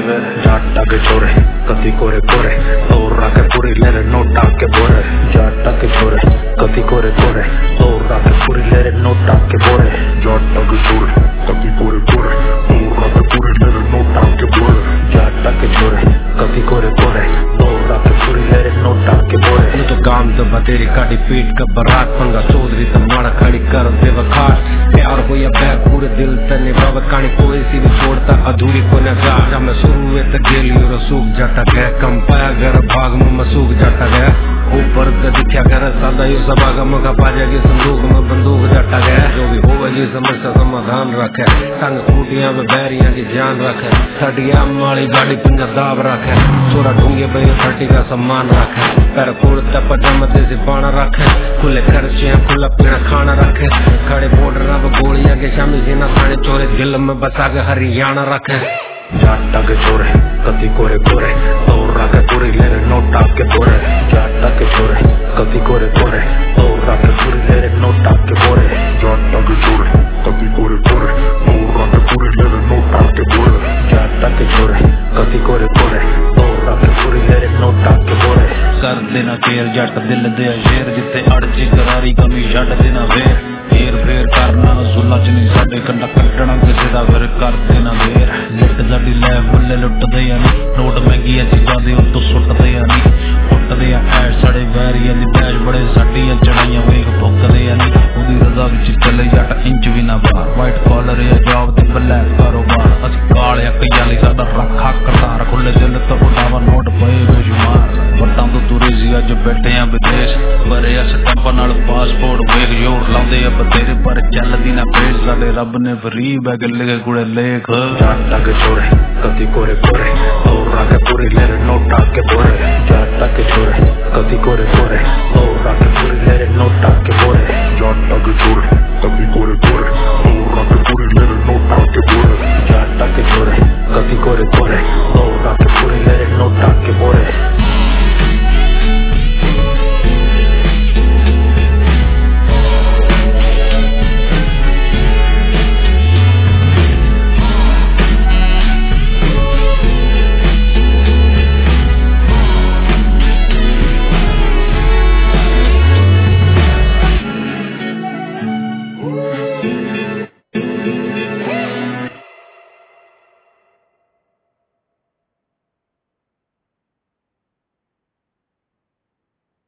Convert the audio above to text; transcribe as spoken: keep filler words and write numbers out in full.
जाटा के छोरे कति कोरे कोरे और राके पूरी ले रे नोटा के बोरे जाटा के छोरे कति कोरे कोरे और राके पूरी ले रे नोटा के बोरे जाटा के छोरे कति कोरे कोरे और राके पूरी ले रे नोटा के बोरे जाटा के छोरे कति कोरे कोरे और राके पूरी ले रे नोटा के बोरे ये तो काम तो बतेरी काटी पीट का बरात पंगा चौधरी तो माड़ा खड़ी कर दे वखार प्यार को या बैग पूरे दिल तने बाबत कहानी कोई सी भी छोड़ता अधूरी को न जा जब मैं शुरू हुए तो गेली और सूख जाता गया कम पाया घर भाग में मसूख जाता गया ऊपर दिखा कर सादा यू सभा का मौका पा जाएगी संदूक में बंदूक जाता गया जो भी हो वही समस्या समाधान रखे संग खूटियां में बैरियां की जान रखे सटिया माड़ी गाड़ी पिंजा दाब रखे छोरा ढूंगे पे फटी का सम्मान रखे पैर कुर्ता पजामा देसी पाना रखे खुले खर्चे खुला पीना खाना रखे खड़े बॉर्डर अब गोलियां के शामी सीना खाने चोरे दिल में बसा के हरियाणा रखे जाटा के छोरे कति कोरे कोरे और राके पूरी ले रे नोटा के बोरे जाटा के छोरे कति कोरे कोरे और राके पूरी ले रे नोटा के बोरे जाटा के छोरे कति कोरे कोरे और राके पूरी ले रे नोटा के बोरे जाटा के छोरे कति कोरे कोरे और राके पूरी ले रे नोटा के बोरे कर देना केर जट दिल दे शेर जिते अड़ची करारी कमी छड़ देना वेर फेर फेर करना सुला च नहीं साडे कंडा कट्टना किसी दा फिर कर देना देर लिट साडी लै फुल्ले लुटदे यानी नोट महंगियां चीजां दे उत्तों सुटदे यानी फुटदे ऐ साडे वैरियां दी बैज बड़े साडियां चढ़ाइयां वेख भुकदे यानी ओदी रजा विच चले जट इंच भी ना बाहर वाइट कॉलर या जॉब ते ब्लैक कारोबार असी काले कईयां लई साडा रखा करतार खुले दिल तो उठावा नोट पए बेशुमार वटां तो तुरे सी अज बैठे आ विदेश भरे आ स्टैंपां नाल पासपोर्ट वेख जोर लाउंदे आ तेरे पर चलदी ना पेश साडे रब ने फ्री बैग लिखे कुड़े लेख जाटा के छोरे कति कोरे कोरे और राके पूरी ले रे नोटा के बोरे जाटा के छोरे कति कोरे कोरे और राके पूरी ले रे नोटा के बोरे जाटा के छोरे कति कोरे कोरे और राके पूरी ले रे नोटा के बोरे जाटा के छोरे कति कोरे कोरे और राके पूरी ले रे नोटा के बोरे